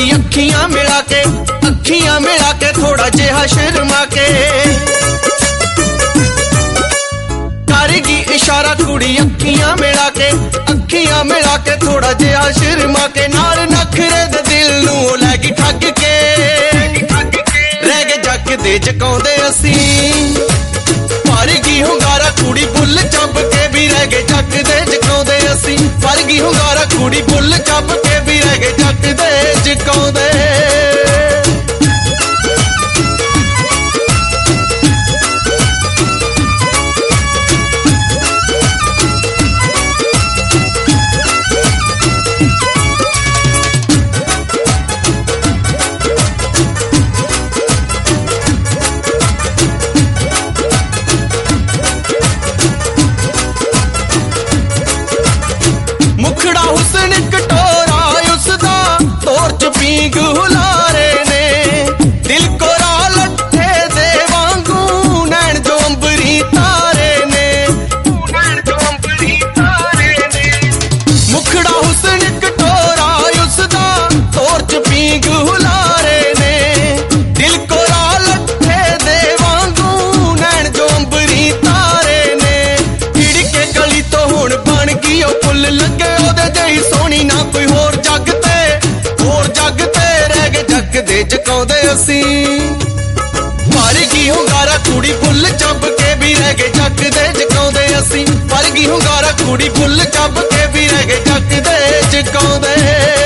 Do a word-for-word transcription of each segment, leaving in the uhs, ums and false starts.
कुड़ी अखियां मिला के अखियां मिला के थोड़ा जिहा शर्मा के करेगी इशारा कुड़ी अखियां मिला के अखियां मिला के थोड़ा जिहा शर्मा के नाल नखरे दे दिल नू लैगी ठग के रह गए जग दे जकाउंदे असी फरगी हुंगारा कुड़ी बुल चब के भी रह गए जग दे जकाउंदे असी फरगी हुंगारा कुड़ी बुल चब के भी रह गए जग दे जकाउंदे मुखड़ा हुसन कटोरा उसदा तोर च पींग हुलारे ने दिल कोरा लट्ठे दे वांगू नैन जो अंबरी तारे ने नैन जो अंबरी तारे ने मुखड़ा हुसन कटोरा उसदा तोर च पींग हुलारे ने दिल कोरा लट्ठे दे वांगू नैन जो अंबरी तारे ने खिड़के गली तो हुण बन गई ओ पुल लगे सोनी ना कोई होर जग ते होर जग ते रह गए जग दे जकाउंदे असी फरगी हुंगारा कुड़ी बुल चब के भी रह गए जग दे जकाउंदे असी फरगी हुंगारा कुड़ी बुल चब के भी रह गए जग दे जकाउंदे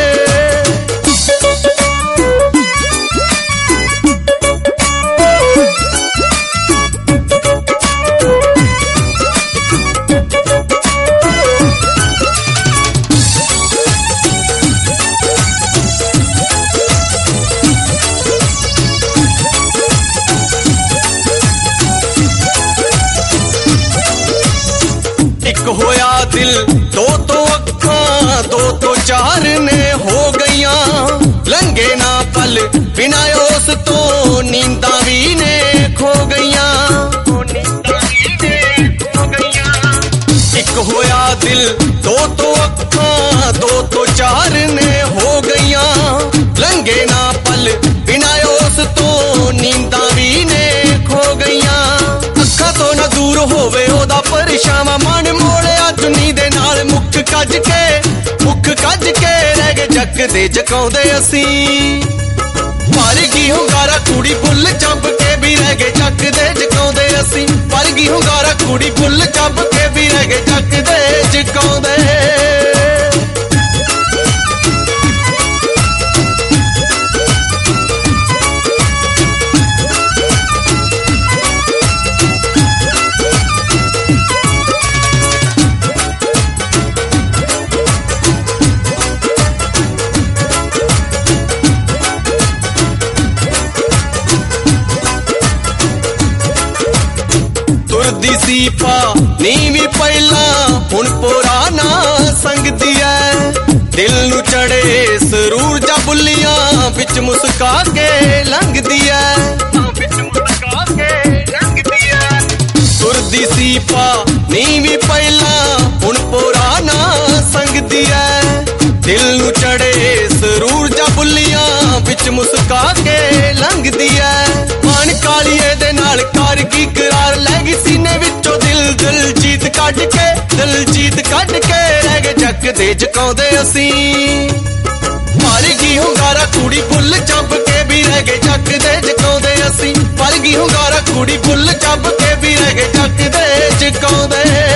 होया दिल दो तो अखां दो तो चार ने हो गईया लंघे ना पल बिना उस तो नींदा भी ने खो गईया एक होया दिल दो तो अखां दो तो चार ने हो गईया लंघे ना पल बिना उस तो नींदा भी ने खो गईया अखां तो ना दूर होवे ओदा परछावां मन मोड़िया चुन्नी दे नाल मुख कज के मुख कज के रह गए जग दे जकाउंदे असी फरगी हुंगारा कुड़ी बुल चब के भी रह गए जग दे जकाउंदे असी फरगी हुंगारा कुड़ी बुल चब के भी रह गए जग दे जकाउंदे तुरदी सी पा नीवी पहला हुण पुराना संगदी है दिल नू चढ़े सरूर जा बुलियां बिच मुस्का के लंघदी है तुरदी सी पा नीवी पहला हुण पुराना संगदी है दिल नू चढ़े सरूर जा बुलियां बिच मुस्का के लंघदी है मन कालिए दे नाल कर की करार लैगी सीने विचों दिल दिल जीत कट के दिल जीत कट के रह गए जग दे जकाउंदे असी फरगी हुंगारा कुड़ी बुल चब के भी रह गए जग दे जकाउंदे असी फरगी हुंगारा कुड़ी बुल चब के भी रह गए जग दे जकाउंदे